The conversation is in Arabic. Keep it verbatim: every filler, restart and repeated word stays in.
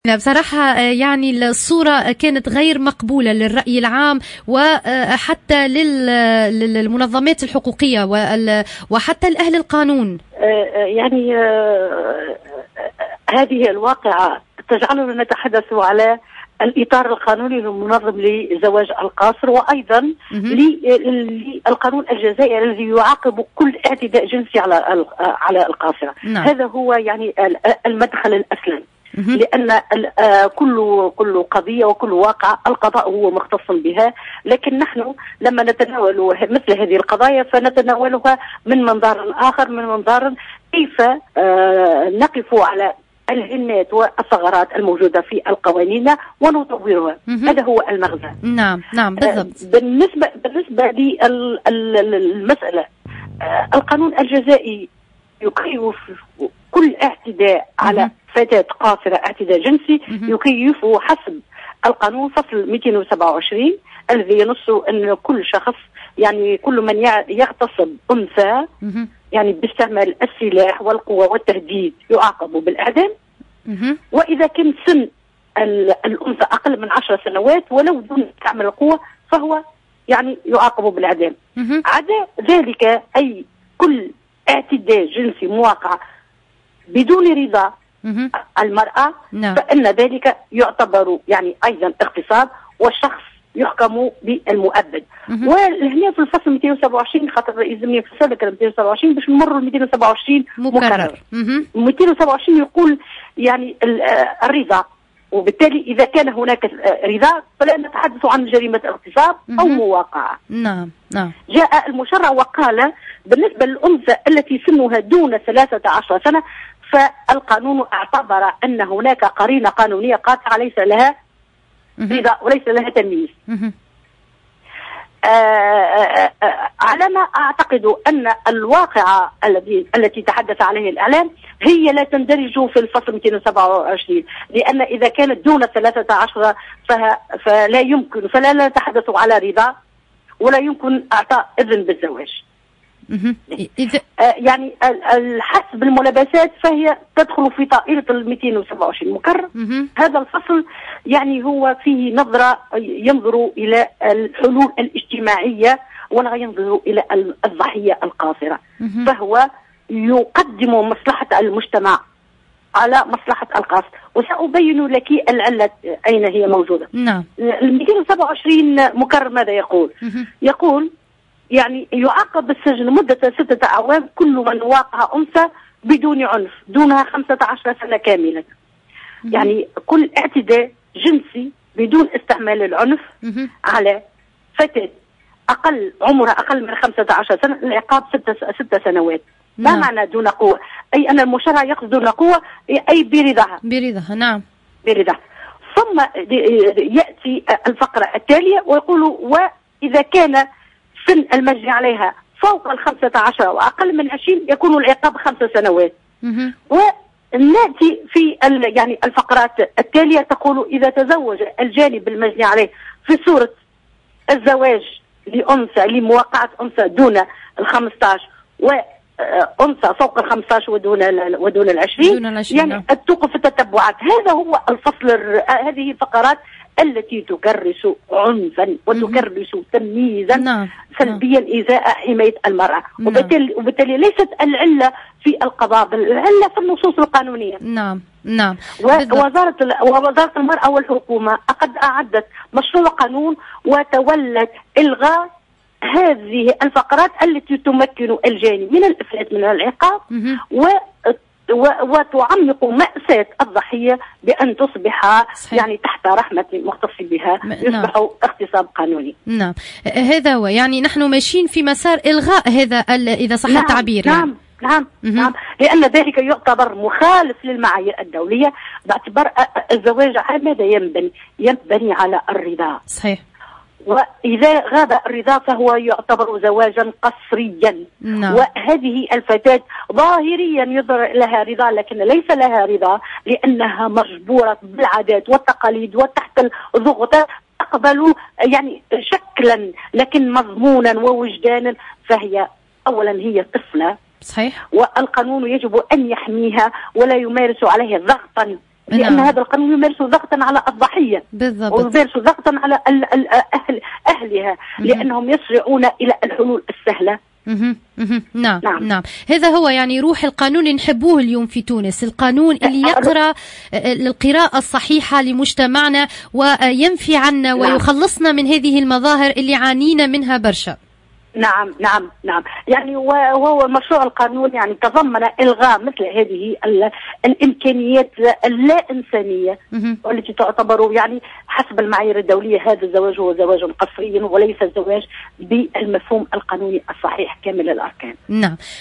بصراحة يعني الصورة كانت غير مقبولة للرأي العام وحتى للمنظمات الحقوقية وحتى لأهل القانون. يعني هذه الواقعة تجعلنا نتحدث على الإطار القانوني المنظم لزواج القاصر، وأيضا للقانون الجزائري الذي يعاقب كل اعتداء جنسي على على القاصرة. نعم. هذا هو يعني المدخل الأسلم، لأن كل كل قضية وكل واقع القضاء هو مختص بها، لكن نحن لما نتناول مثل هذه القضايا فنتناولها من منظار آخر، من منظار كيف نقف على الجنات والثغرات الموجودة في القوانين ونطورها. هذا هو المغزى. نعم نعم بالضبط. بالنسبة بالنسبة للمسألة، القانون الجزائي يكيف كل اعتداء على فتاة قاصرة اعتداء جنسي، يكيفه حسب القانون فصل مئتين وسبعة وعشرين الذي ينص أن كل شخص، يعني كل من يغتصب أنثى يعني باستعمال السلاح والقوة والتهديد يعاقب بالإعدام، وإذا كان سن الأنثى أقل من عشر سنوات ولو دون استعمال القوة فهو يعني يعاقب بالإعدام. عدا ذلك أي كل اعتداء جنسي مواقع بدون رضا المرأة no. فإن ذلك يعتبر يعني أيضا اغتصاب والشخص يحكم بالمؤبد. وهنا في الفصل مئتين وسبعة وعشرين خاطر يلزمني في السابق مئتين وسبعة وعشرين باش نمروا مئتين وسبعة وعشرين مكرر. مئتين وسبعة وعشرين يقول يعني الرضا، وبالتالي إذا كان هناك رضا فلا نتحدث عن جريمة اغتصاب أو مواقعة. نعم نعم. جاء المشرع وقال بالنسبة للأنثى التي سنها دون ثلاثة عشر سنة فالقانون اعتبر أن هناك قرينة قانونية قاطعة ليس لها رضا وليس لها تمييز. على ما أعتقد أن الواقعة التي التي تحدث عليه الإعلام هي لا تندرج في الفصل مئتين وسبعة وعشرين، لأن إذا كانت دون ثلاثة عشر فلا يمكن فلا نتحدث على رضا ولا يمكن إعطاء إذن بالزواج. يعني الحسب الملابسات فهي تدخل في طائرة ال مئتين وسبعة وعشرين مكرر. هذا الفصل يعني هو فيه نظرة ينظر إلى الحلول الاجتماعية ولا ينظر إلى الضحية القاصرة، فهو يقدم مصلحة المجتمع على مصلحة القاصر، وسأبين لك العلة أين هي موجودة. نعم. ال مئتين وسبعة وعشرين مكرر ماذا يقول؟ يقول يعني يعاقب بالسجن مدة ستة أعوام كل من واقع أنثى بدون عنف دونها خمسة عشر سنة كاملة. يعني كل اعتداء جنسي بدون استعمال العنف على فتاة أقل عمرها أقل من خمسة عشر سنة العقاب ستة ستة سنوات. ما معنى دون قوة؟ أي أن المشرع يقصد دون قوة أي برضاها. برضاها نعم. برضاها. ثم يأتي الفقرة التالية ويقول وإذا كان سن المجني عليها فوق الخمسة عشر وأقل من عشرين يكون العقاب خمس سنوات. ونأتي في يعني الفقرات التالية تقول إذا تزوج الجانب المجني عليه في صورة الزواج لأنثى لمواقعة أنثى دون الخمسة عشر وأنثى فوق الخمسة عشر ودون ودون العشرين يعني توقف التتبعات. هذا هو الفصل. هذه الفقرات التي تكرس عنفا وتكرس تمييزا نعم. سلبيا إزاء حماية المرأة. نعم. وبالتالي, وبالتالي ليست العلة في القضاء بل العلة في النصوص القانونية. نعم نعم. ووزارة ووزارة المرأة والحكومة قد أعدت مشروع قانون وتولت إلغاء هذه الفقرات التي تمكن الجاني من الإفلات من العقاب و وتعمق مأساة الضحية بأن تصبح صحيح. يعني تحت رحمة مختص بها يصبح نعم. اغتصاب قانوني. نعم هذا هو يعني نحن ماشيين في مسار إلغاء هذا إذا صح نعم. التعبير. نعم يعني. نعم نعم لأن ذلك يعتبر مخالف للمعايير الدولية باعتبار الزواج على ماذا ينبني؟ ينبني على الرضا. صحيح. وإذا غاب الرضا فهو يعتبر زواجا قسريا. نعم. وهذه الفتاة ظاهريا يظهر لها رضا لكن ليس لها رضا لأنها مجبورة بالعادات والتقاليد وتحت الضغوط تقبل يعني شكلا لكن مضمونا ووجدانا، فهي أولا هي طفلة. صحيح. والقانون يجب أن يحميها ولا يمارس عليها ضغطا لأن نعم. هذا القانون يمارس ضغطا على الضحية بالضبط. ويمارس ضغطا على ال ال أهل أهلها لأنهم يسرعون إلى الحلول السهلة. مهم. مهم. نعم. نعم نعم هذا هو يعني روح القانون اللي نحبوه اليوم في تونس، القانون اللي يقرأ القراءة الصحيحة لمجتمعنا وينفي عنا ويخلصنا من هذه المظاهر اللي عانينا منها برشا. نعم نعم نعم يعني وهو مشروع القانون يعني تضمن إلغاء مثل هذه الإمكانيات اللا إنسانية والتي تعتبر يعني حسب المعايير الدولية هذا الزواج هو زواج قسري وليس الزواج بالمفهوم القانوني الصحيح كامل الأركان. نعم.